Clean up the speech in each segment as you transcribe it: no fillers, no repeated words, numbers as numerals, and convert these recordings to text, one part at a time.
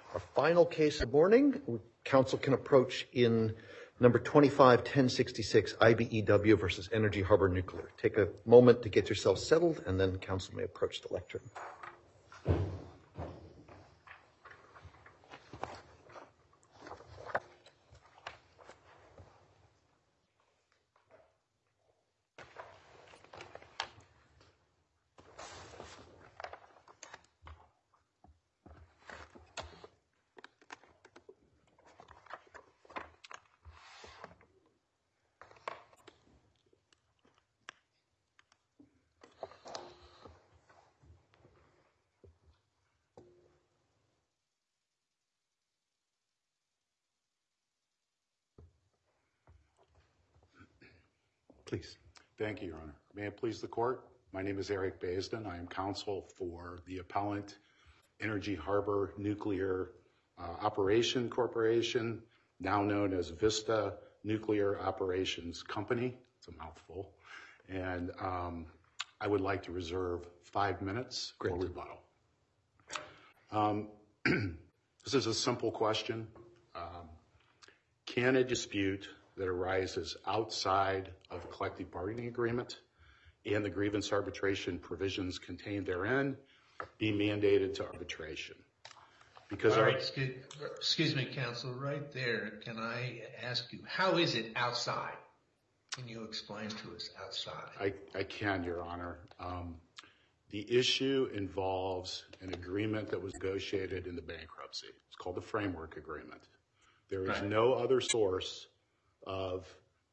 Our final case of the morning, council can approach in number 25-1066, IBEW versus Energy Harbor Nuclear. Take a moment to get yourself settled, and then council may approach the lectern. Please. Thank you, Your Honor. May it please the court? My name is Eric Baisden. I am counsel for the appellant Energy Harbor Nuclear Operation Corporation, now known as Vista Nuclear Operations Company. It's a mouthful. And I would like to reserve 5 minutes for rebuttal. This is a simple question. Can a dispute that arises outside of the collective bargaining agreement and the grievance arbitration provisions contained therein be mandated to arbitration? Because all right, excuse me, counsel, right there. Can I ask you, how is it outside? Can you explain to us outside? I can, Your Honor. The issue involves an agreement that was negotiated in the bankruptcy. It's called the Framework Agreement. There is no other source of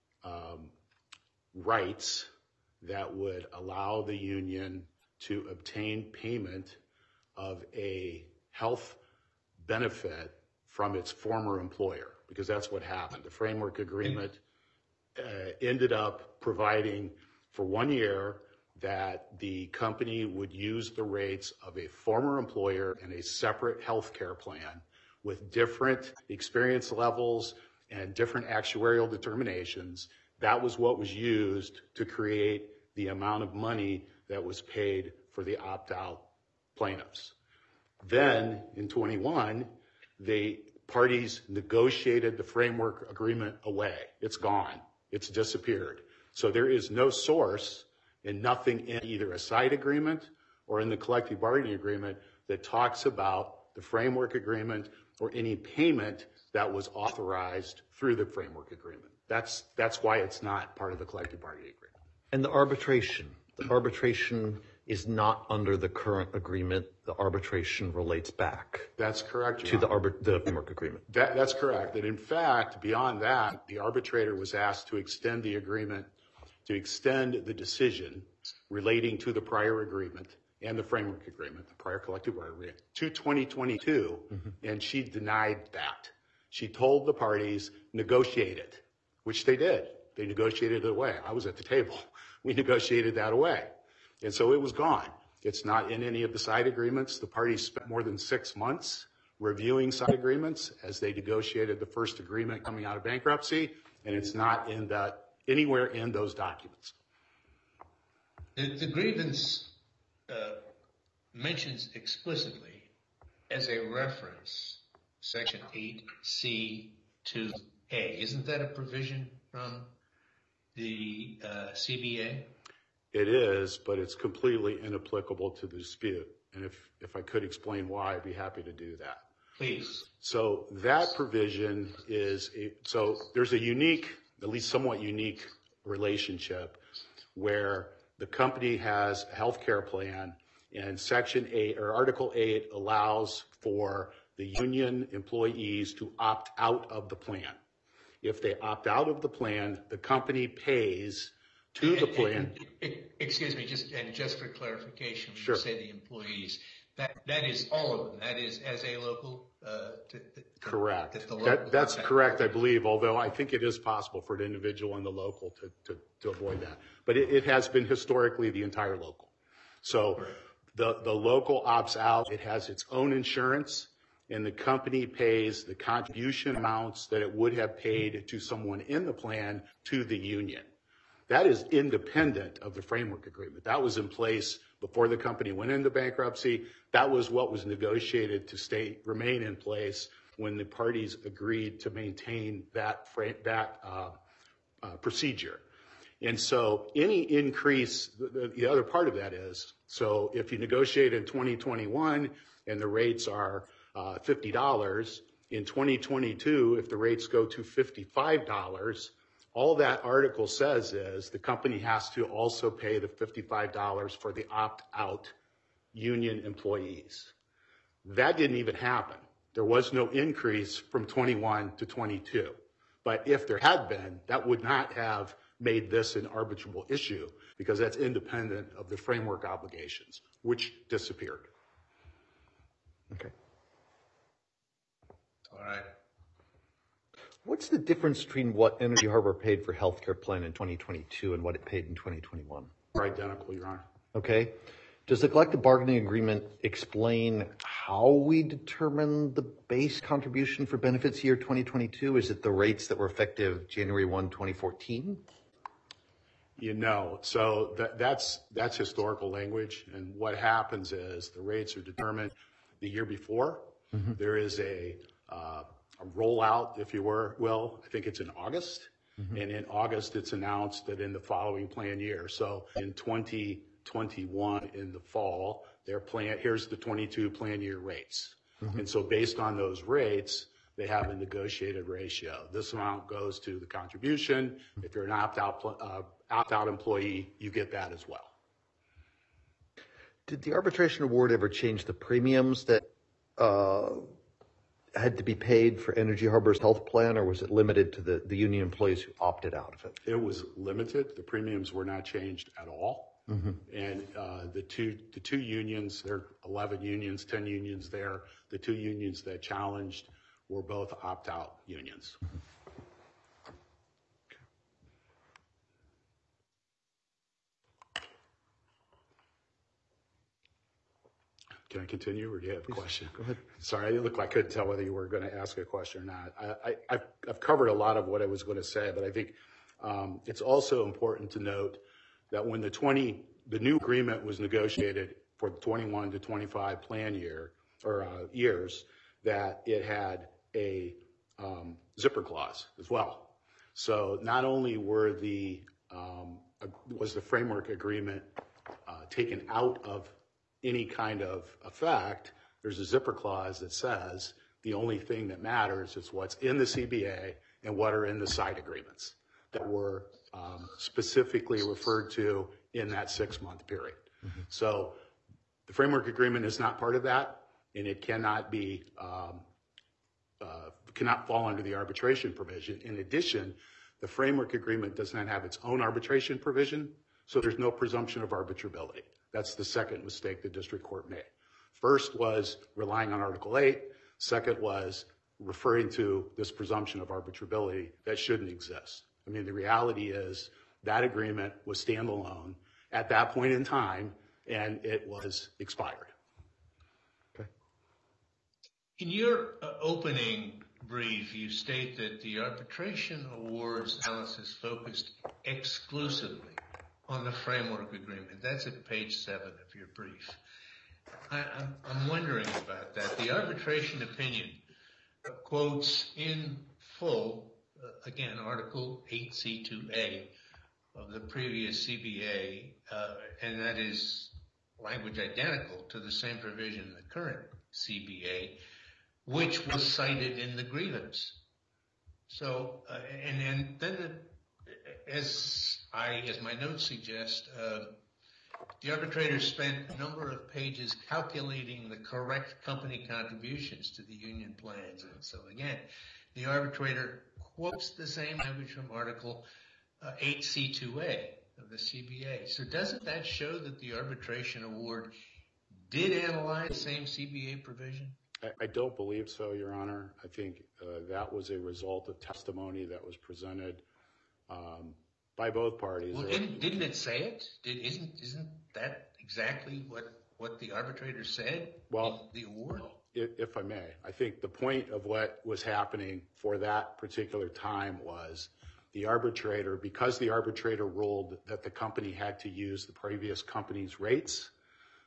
rights that would allow the union to obtain payment of a health benefit from its former employer, because that's what happened. The Framework Agreement ended up providing for 1 year that the company would use the rates of a former employer in a separate health care plan with different experience levels and different actuarial determinations. That was what was used to create the amount of money that was paid for the opt-out plaintiffs. Then in 21, the parties negotiated the Framework Agreement away. It's gone. It's disappeared. So there is no source and nothing in either a side agreement or in the collective bargaining agreement that talks about the Framework Agreement or any payment that was authorized through the Framework Agreement. That's why it's not part of the collective bargaining agreement. And the arbitration is not under the current agreement. The arbitration relates back. That's correct, to the Framework Agreement. That's correct. And in fact, beyond that, the arbitrator was asked to extend the agreement, to extend the decision relating to the prior agreement and the Framework Agreement, the prior collective bargaining agreement, to 2022, and she denied that. She told the parties, negotiate it, which they did. They negotiated it away. I was at the table. We negotiated that away. And so it was gone. It's not in any of the side agreements. The parties spent more than 6 months reviewing side agreements as they negotiated the first agreement coming out of bankruptcy, and it's not in anywhere in those documents. The grievance mentions explicitly as a reference Section 8C to A. Isn't that a provision from the CBA? It is, but it's completely inapplicable to the dispute. And if I could explain why, I'd be happy to do that. Please. So that provision so there's a unique, at least somewhat unique relationship where the company has a health care plan, and Section 8 or Article 8 allows for the union employees to opt out of the plan. If they opt out of the plan, the company pays to the plan. Excuse me, just for clarification, when Sure. you say the employees, that is all of them. That is as a local. Correct. That's correct, I believe. Although I think it is possible for an individual in the local to avoid that, but it has been historically the entire local. So the local opts out. It has its own insurance, and the company pays the contribution amounts that it would have paid to someone in the plan to the union. That is independent of the Framework Agreement. That was in place before the company went into bankruptcy. That was what was negotiated to remain in place when the parties agreed to maintain that procedure. And so any increase, the other part of that is, so if you negotiate in 2021 and the rates are $50, in 2022, if the rates go to $55, all that article says is the company has to also pay the $55 for the opt-out union employees. That didn't even happen. There was no increase from 21 to 22. But if there had been, that would not have made this an arbitrable issue because that's independent of the framework obligations, which disappeared. Okay. All right. What's the difference between what Energy Harbor paid for healthcare plan in 2022 and what it paid in 2021? They're identical, Your Honor. Okay. Does the collective bargaining agreement explain how we determine the base contribution for benefits year 2022? Is it the rates that were effective January 1, 2014? So that's historical language. And what happens is the rates are determined the year before. Mm-hmm. There is a rollout, if you will. I think it's in August. Mm-hmm. And in August, it's announced that in the following plan year. So in 2021 in the fall, here's the 22 plan year rates. Mm-hmm. And so based on those rates, they have a negotiated ratio. This amount goes to the contribution. If you're an opt-out employee, you get that as well. Did the arbitration award ever change the premiums that had to be paid for Energy Harbor's health plan, or was it limited to the union employees who opted out of it? It was limited. The premiums were not changed at all. Mm-hmm. And the two unions, there are 11 unions, 10 unions there. The two unions that challenged were both opt-out unions. Mm-hmm. Can I continue, or do you have a question? Go ahead. Sorry, it looked like I couldn't tell whether you were going to ask a question or not. I've covered a lot of what I was going to say, but I think it's also important to note that when the new agreement was negotiated for the 21 to 25 plan year or years, that it had a zipper clause as well. So not only was the framework agreement taken out of any kind of effect, there's a zipper clause that says the only thing that matters is what's in the CBA and what are in the side agreements that were specifically referred to in that 6-month period. Mm-hmm. So the framework agreement is not part of that, and it cannot fall under the arbitration provision. In addition, the framework agreement does not have its own arbitration provision, so there's no presumption of arbitrability. That's the second mistake the district court made. First was relying on Article 8. Second was referring to this presumption of arbitrability that shouldn't exist. I mean, the reality is that agreement was standalone at that point in time, and it was expired. Okay. In your opening brief, you state that the arbitration awards analysis focused exclusively on the framework agreement. That's at page 7 of your brief. I'm wondering about that. The arbitration opinion quotes in full, again, Article 8C2A of the previous CBA, and that is language identical to the same provision in the current CBA, which was cited in the grievance. So, and then as my notes suggest, the arbitrator spent a number of pages calculating the correct company contributions to the union plans. And so again, the arbitrator quotes the same language from Article 8C2A of the CBA. So doesn't that show that the arbitration award did analyze the same CBA provision? I don't believe so, Your Honor. I think that was a result of testimony that was presented by both parties. Well, didn't it say it? Isn't that exactly what the arbitrator said in the award? If I may, I think the point of what was happening for that particular time was the arbitrator, because the arbitrator ruled that the company had to use the previous company's rates,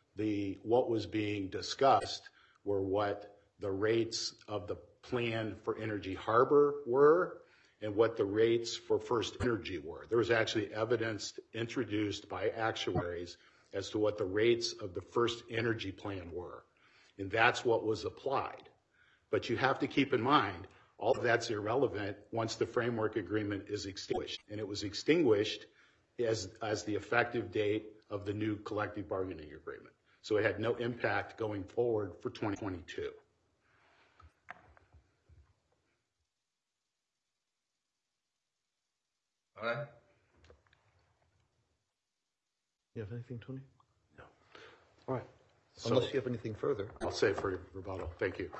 what was being discussed were what the rates of the plan for Energy Harbor were and what the rates for First Energy were. There was actually evidence introduced by actuaries as to what the rates of the First Energy plan were. And that's what was applied. But you have to keep in mind, all of that's irrelevant once the framework agreement is extinguished. And it was extinguished as the effective date of the new collective bargaining agreement. So it had no impact going forward for 2022. All right. You have anything, Tony? No. All right. So- Unless you have anything further. I'll say for your rebuttal. Thank you.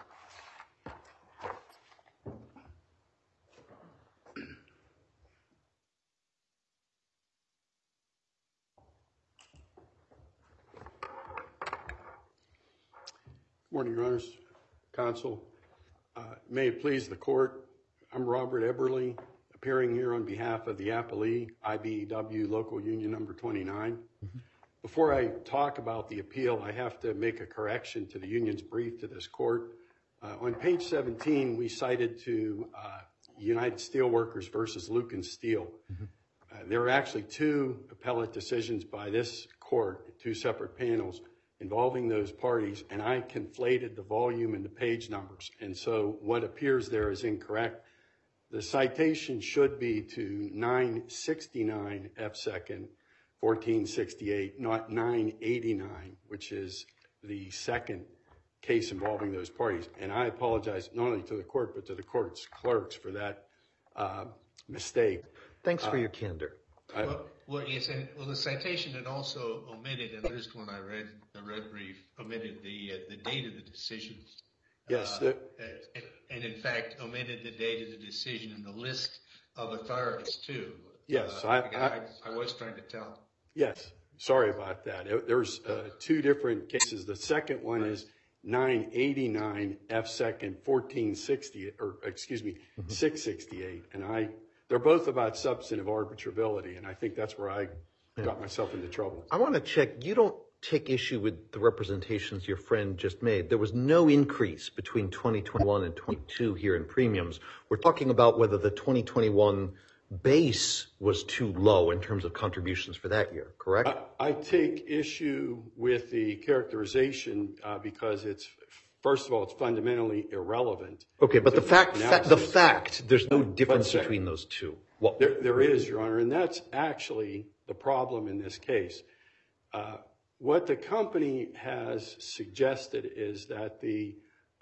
Morning, Your Honors, Counsel. May it please the Court, I'm Robert Eberly, appearing here on behalf of the Applee IBEW Local Union Number 29. Before I talk about the appeal, I have to make a correction to the union's brief to this Court. On page 17, we cited to United Steelworkers versus Lucan Steel. There are actually two appellate decisions by this Court, two separate panels, involving those parties, and I conflated the volume and the page numbers. And so what appears there is incorrect. The citation should be to 969 F. 2nd, 1468, not 989, which is the second case involving those parties. And I apologize not only to the Court, but to the Court's clerks for that mistake. Thanks for your candor. Yes, and the citation had also omitted, at least when I read the red brief, omitted the date of the decision. Yes. And in fact, omitted the date of the decision in the list of authorities too. Yes, I was trying to tell. Yes, sorry about that. There's two different cases. The second one is 989 F. 2nd, 1460, or excuse me, 668, and they're both about substantive arbitrability, and I think that's where I got myself into trouble. I want to check, you don't take issue with the representations your friend just made. There was no increase between 2021 and 22 here in premiums. We're talking about whether the 2021 base was too low in terms of contributions for that year, correct? I take issue with the characterization because first of all, it's fundamentally irrelevant. Okay, but the fact, there's no difference between those two. Well, there is, Your Honor, and that's actually the problem in this case. What the company has suggested is that the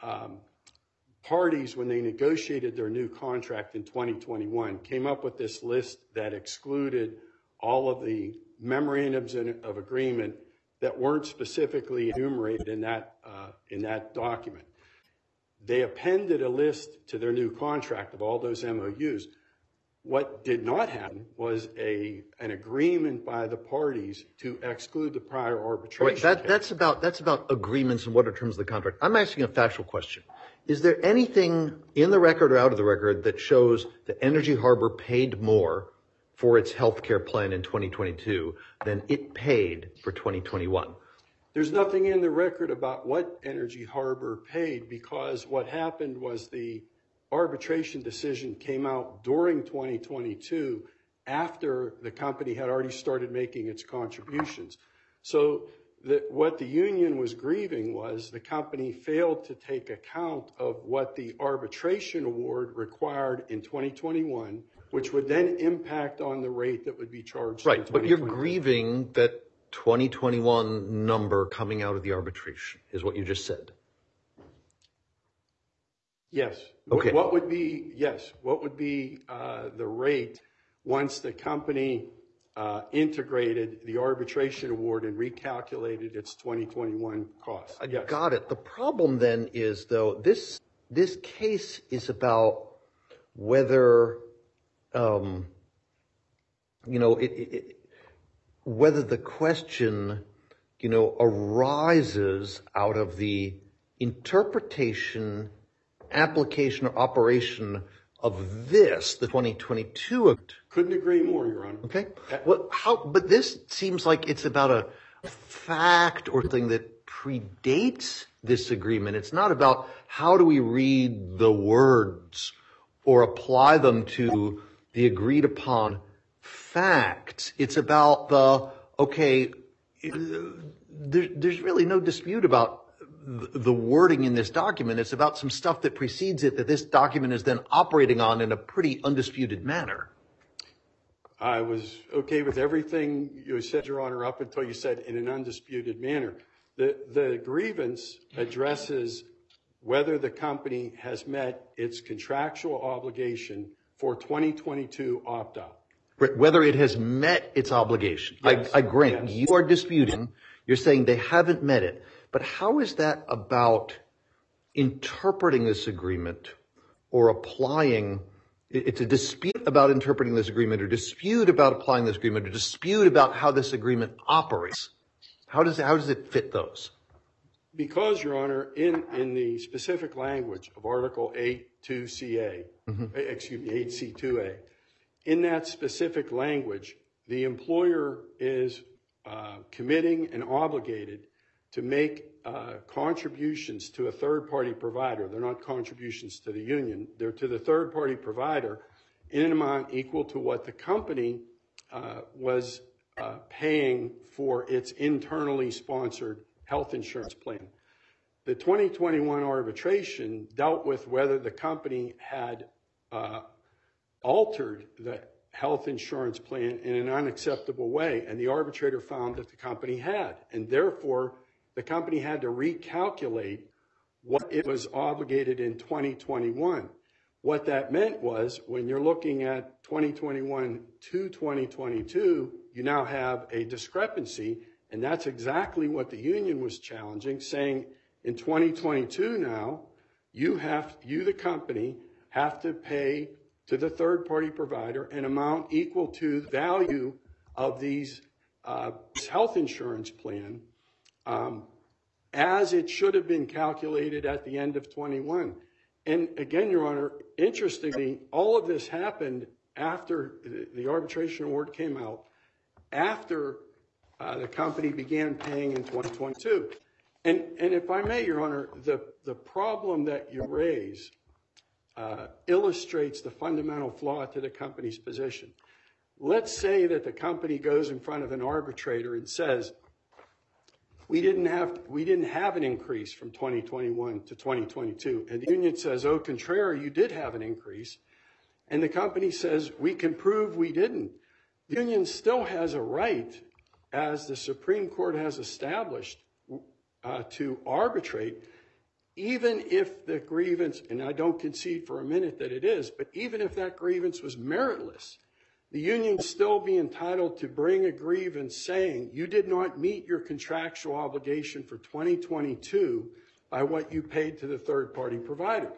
parties, when they negotiated their new contract in 2021, came up with this list that excluded all of the memorandums of agreement that weren't specifically enumerated in that document. They appended a list to their new contract of all those MOUs. What did not happen was an agreement by the parties to exclude the prior arbitration. Right, that's about agreements and what are terms of the contract. I'm asking a factual question. Is there anything in the record or out of the record that shows that Energy Harbor paid more for its healthcare plan in 2022 than it paid for 2021? There's nothing in the record about what Energy Harbor paid because what happened was the arbitration decision came out during 2022 after the company had already started making its contributions. So what the union was grieving was the company failed to take account of what the arbitration award required in 2021, which would then impact on the rate that would be charged. Right, but you're grieving that 2021 number coming out of the arbitration is what you just said. Yes. Okay. What would be the rate once the company integrated the arbitration award and recalculated its 2021 costs? Yes. Got it. The problem then is, though, this case is about whether, whether the question, arises out of the interpretation, application, or operation of the 2022. Couldn't agree more, Your Honor. Okay. But this seems like it's about fact or something that predates this agreement. It's not about how do we read the words or apply them to the agreed upon facts. It's about there's really no dispute about the wording in this document. It's about some stuff that precedes it that this document is then operating on in a pretty undisputed manner. I was okay with everything you said, Your Honor, up until you said in an undisputed manner. The grievance addresses whether the company has met its contractual obligation for 2022 opt-out. Whether it has met its obligation. Yes. I grant you are disputing. You're saying they haven't met it. But how is that about interpreting this agreement or applying? It's a dispute about interpreting this agreement, or dispute about applying this agreement, or dispute about how this agreement operates. How does it fit those? Because, Your Honor, in the specific language of Article 8.2ca, 8c2a, in that specific language, the employer is committing and obligated to make contributions to a third-party provider. They're not contributions to the union. They're to the third-party provider in an amount equal to what the company was paying for its internally sponsored health insurance plan. The 2021 arbitration dealt with whether the company had altered the health insurance plan in an unacceptable way, and the arbitrator found that the company had, and therefore the company had to recalculate what it was obligated in 2021. What that meant was, when you're looking at 2021 to 2022, you now have a discrepancy, and that's exactly what the union was challenging, saying in 2022 now, you the company, have to pay to the third-party provider an amount equal to the value of these health insurance plan as it should have been calculated at the end of 21. And again, Your Honor, interestingly, all of this happened after the arbitration award came out, after the company began paying in 2022. And if I may, Your Honor, the problem that you raise illustrates the fundamental flaw to the company's position. Let's say that the company goes in front of an arbitrator and says, we didn't have an increase from 2021 to 2022. And the union says, au contraire, you did have an increase. And the company says, we can prove we didn't. The union still has a right, as the Supreme Court has established, to arbitrate, even if the grievance, and I don't concede for a minute that it is, but even if that grievance was meritless, the union would still be entitled to bring a grievance saying you did not meet your contractual obligation for 2022 by what you paid to the third-party provider.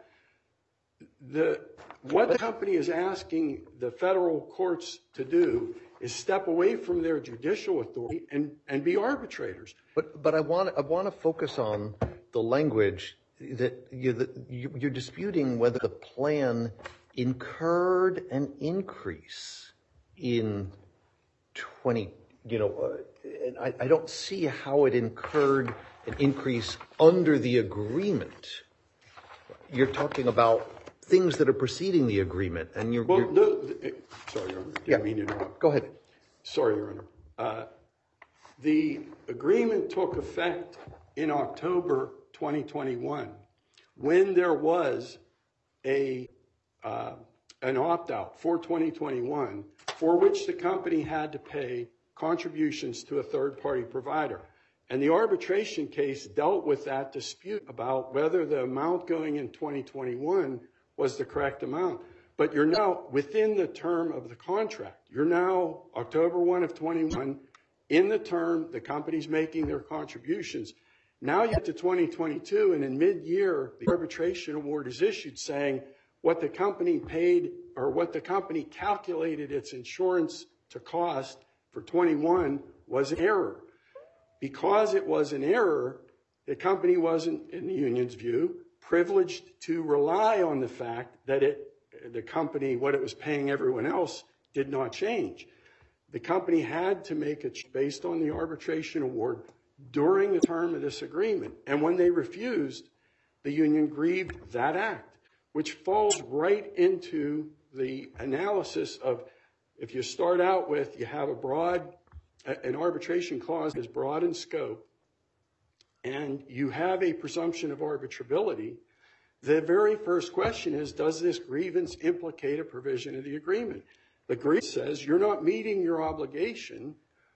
What the company is asking the federal courts to do is step away from their judicial authority and be arbitrators. But I want to focus on the language that you're disputing whether the plan incurred an increase in 20, and I don't see how it incurred an increase under the agreement. You're talking about things that are preceding the agreement, and you're sorry, Your Honor. Didn't mean to interrupt. Go ahead. Sorry, Your Honor. The agreement took effect in October 2021 when there was an opt-out for 2021 for which the company had to pay contributions to a third-party provider. And the arbitration case dealt with that dispute about whether the amount going in 2021 was the correct amount. But you're now within the term of the contract. You're now October 1 of 21. In the term, the company's making their contributions. Now you get to 2022, and in mid-year, the arbitration award is issued saying what the company paid or what the company calculated its insurance to cost for 21 was an error. Because it was an error, the company wasn't, in the union's view, privileged to rely on the fact that the company, what it was paying everyone else, did not change. the company had to make it based on the arbitration award during the term of this agreement. And when they refused, the union grieved that act, which falls right into the analysis of, if you start out with, you have an arbitration clause that's broad in scope, and you have a presumption of arbitrability, the very first question is, does this grievance implicate a provision of the agreement? The grievance says you're not meeting your obligation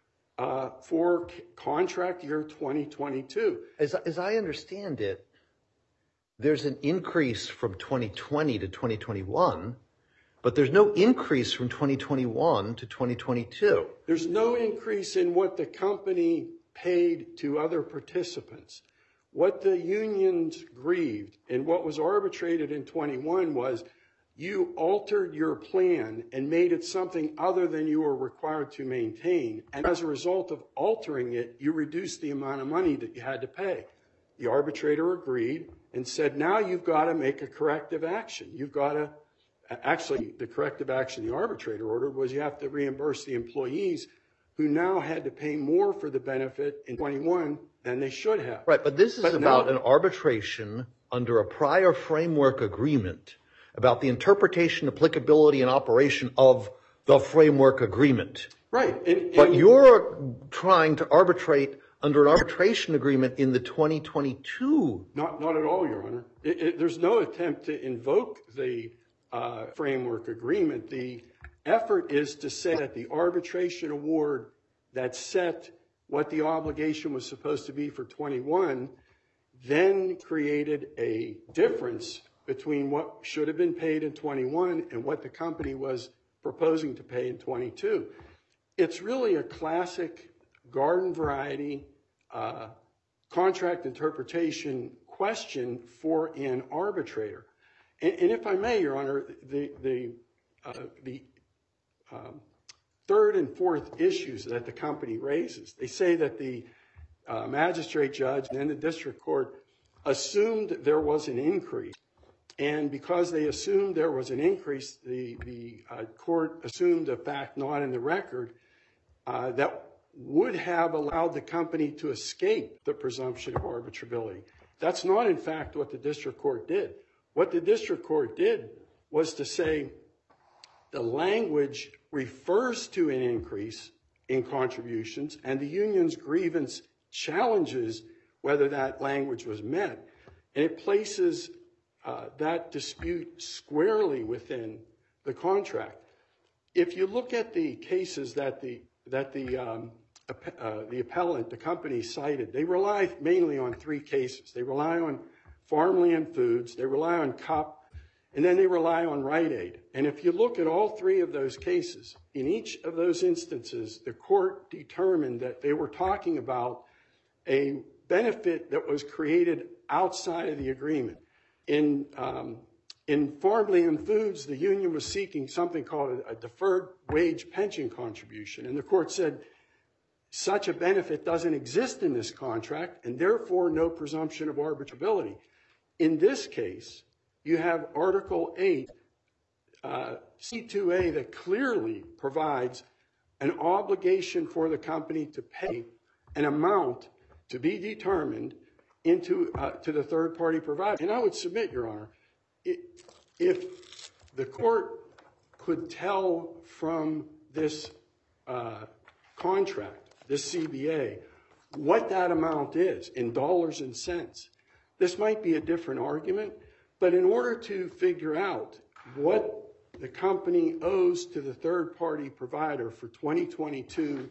for contract year 2022. As I understand it, there's an increase from 2020 to 2021, but there's no increase from 2021 to 2022. There's no increase in what the company paid to other participants. What the unions grieved and what was arbitrated in 21 was you altered your plan and made it something other than you were required to maintain. And as a result of altering it, you reduced the amount of money that you had to pay. The arbitrator agreed and said, now you've got to make a corrective action. You've got to, actually, the corrective action the arbitrator ordered was you have to reimburse the employees who now had to pay more for the benefit in 21 than they should have. Right, but this is about an arbitration under a prior framework agreement about the interpretation, applicability, and operation of the framework agreement. Right. But you're trying to arbitrate under an arbitration agreement in the 2022. Not at all, Your Honor. There's no attempt to invoke the framework agreement. The effort is to say that the arbitration award that set what the obligation was supposed to be for 21 then created a difference between what should have been paid in 21 and what the company was proposing to pay in 22. It's really a classic garden variety contract interpretation question for an arbitrator. And if I may, Your Honor, the third and fourth issues that the company raises, they say that the magistrate judge and the district court assumed there was an increase. And because they assumed there was an increase, the court assumed a fact not in the record that would have allowed the company to escape the presumption of arbitrability. That's not, in fact, what the district court did. What the district court did was to say the language refers to an increase in contributions, and the union's grievance challenges whether that language was met. And it places that dispute squarely within the contract. If you look at the cases that the appellant, the company cited, they rely mainly on three cases. They rely on Farmland Foods, they rely on CUP, and then they rely on Rite Aid. And if you look at all three of those cases, in each of those instances, the court determined that they were talking about a benefit that was created outside of the agreement. In Farmland Foods, the union was seeking something called a deferred wage pension contribution. And the court said, such a benefit doesn't exist in this contract, and therefore no presumption of arbitrability. In this case, you have Article 8, C2A, that clearly provides an obligation for the company to pay an amount to be determined to the third-party provider. And I would submit, Your Honor, if the court could tell from this contract, this CBA, what that amount is in dollars and cents, this might be a different argument. But in order to figure out what the company owes to the third-party provider for 2022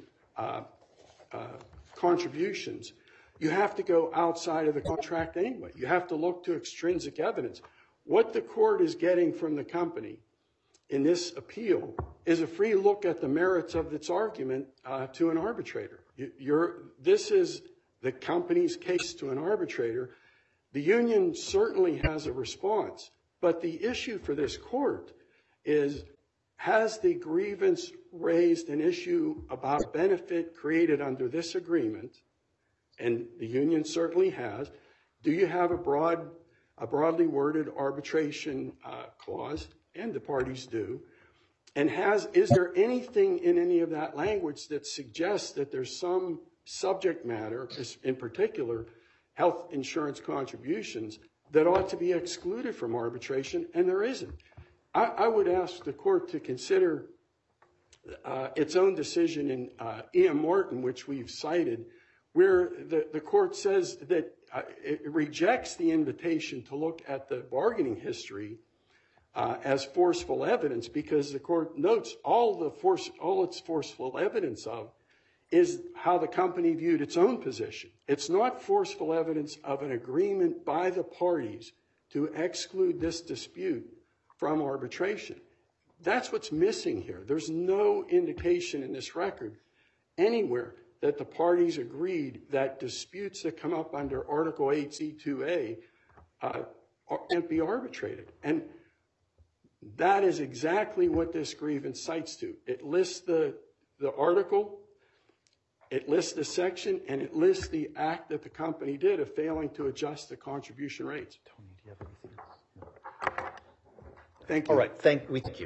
contributions, you have to go outside of the contract anyway. You have to look to extrinsic evidence. What the court is getting from the company in this appeal is a free look at the merits of its argument to an arbitrator. This is the company's case to an arbitrator. The union certainly has a response, but the issue for this court is, has the grievance raised an issue about a benefit created under this agreement? And the union certainly has. Do you have a broadly worded arbitration clause? And the parties do. And is there anything in any of that language that suggests that there's some subject matter, in particular health insurance contributions, that ought to be excluded from arbitration? And there isn't. I would ask the court to consider its own decision in E.M. Martin, which we've cited, where the court says that it rejects the invitation to look at the bargaining history as forceful evidence, because the court notes all its forceful evidence of is how the company viewed its own position. It's not forceful evidence of an agreement by the parties to exclude this dispute from arbitration. That's what's missing here. There's no indication in this record anywhere that the parties agreed that disputes that come up under Article 8C2A can't be arbitrated. And that is exactly what this grievance cites to. It lists the article, it lists the section, and it lists the act that the company did of failing to adjust the contribution rates. Tony, do you have anything else? Thank you. All right, thank you.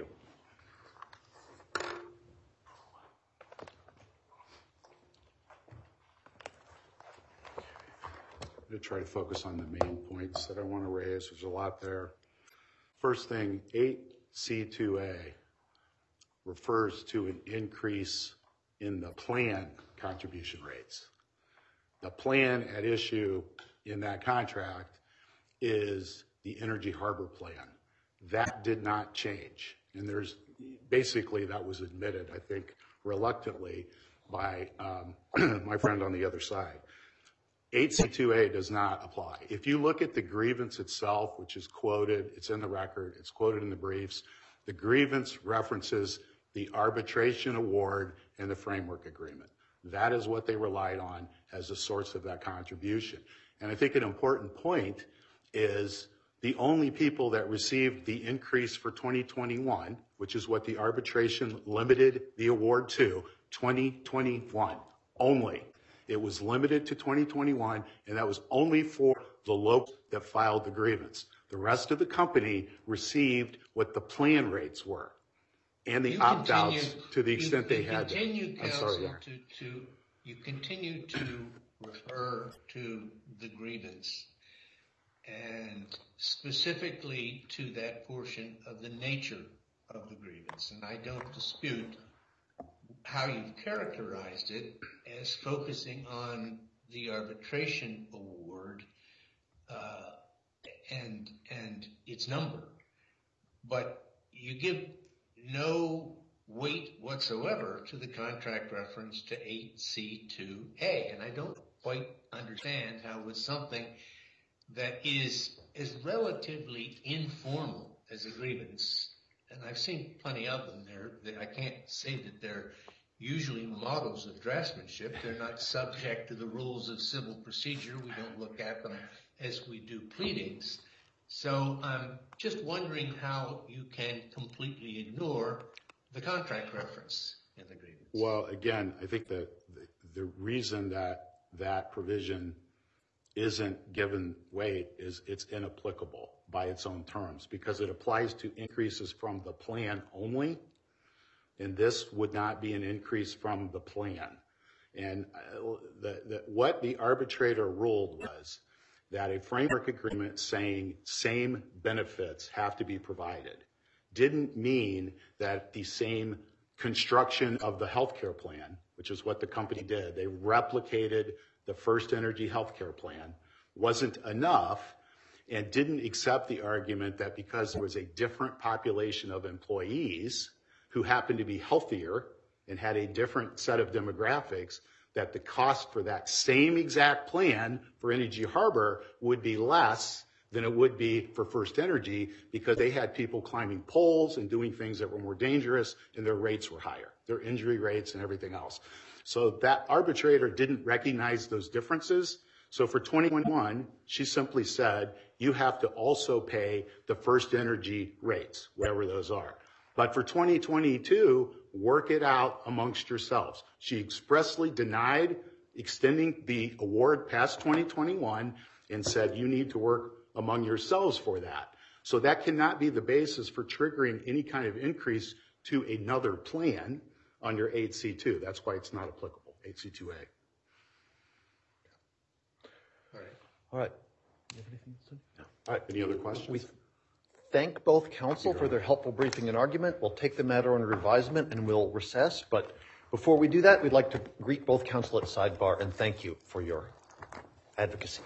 I'm going to try to focus on the main points that I want to raise. There's a lot there. First thing, 8C2A refers to an increase in the plan contribution rates. The plan at issue in that contract is the Energy Harbor plan. That did not change. And basically that was admitted, I think, reluctantly by my friend on the other side. 8C2A does not apply. If you look at the grievance itself, which is quoted, it's in the record, it's quoted in the briefs, the grievance references the arbitration award and the framework agreement. That is what they relied on as the source of that contribution. And I think an important point is the only people that received the increase for 2021, which is what the arbitration limited the award to, 2021 only. It was limited to 2021, and that was only for the local that filed the grievance. The rest of the company received what the plan rates were, and the opt-outs to the extent they had them. You continue to refer to the grievance, and specifically to that portion of the nature of the grievance. And I don't dispute how you've characterized it as focusing on the arbitration award and its number. But you give no weight whatsoever to the contract reference to 8C2A. And I don't quite understand how with something that is as relatively informal as a grievance, and I've seen plenty of them there, I can't say that they're usually models of draftsmanship. They're not subject to the rules of civil procedure. We don't look at them as we do pleadings. So I'm just wondering how you can completely ignore the contract reference in the grievance. Well, again, I think that the reason that provision isn't given weight is it's inapplicable by its own terms, because it applies to increases from the plan only, and this would not be an increase from the plan. And what the arbitrator ruled was that a framework agreement saying same benefits have to be provided didn't mean that the same construction of the healthcare plan, which is what the company did, they replicated the First Energy healthcare plan, wasn't enough, and didn't accept the argument that because there was a different population of employees who happened to be healthier and had a different set of demographics, that the cost for that same exact plan for Energy Harbor would be less than it would be for First Energy, because they had people climbing poles and doing things that were more dangerous, and their rates were higher, their injury rates and everything else. So that arbitrator didn't recognize those differences. So for 2021, she simply said, you have to also pay the First Energy rates, whatever those are. But for 2022, work it out amongst yourselves. She expressly denied extending the award past 2021 and said, you need to work among yourselves for that. So that cannot be the basis for triggering any kind of increase to another plan under 8C2. That's why it's not applicable, 8C2A. All right. You have anything to say? No. All right, any other questions? We thank both counsel for their helpful briefing and argument. We'll take the matter under advisement and we'll recess. But before we do that, we'd like to greet both counsel at sidebar and thank you for your advocacy.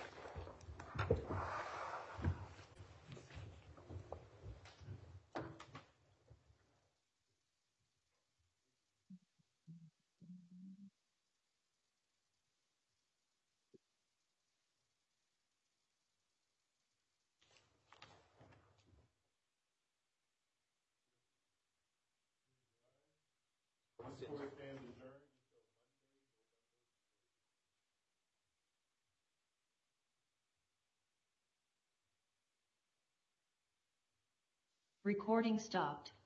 Recording stopped.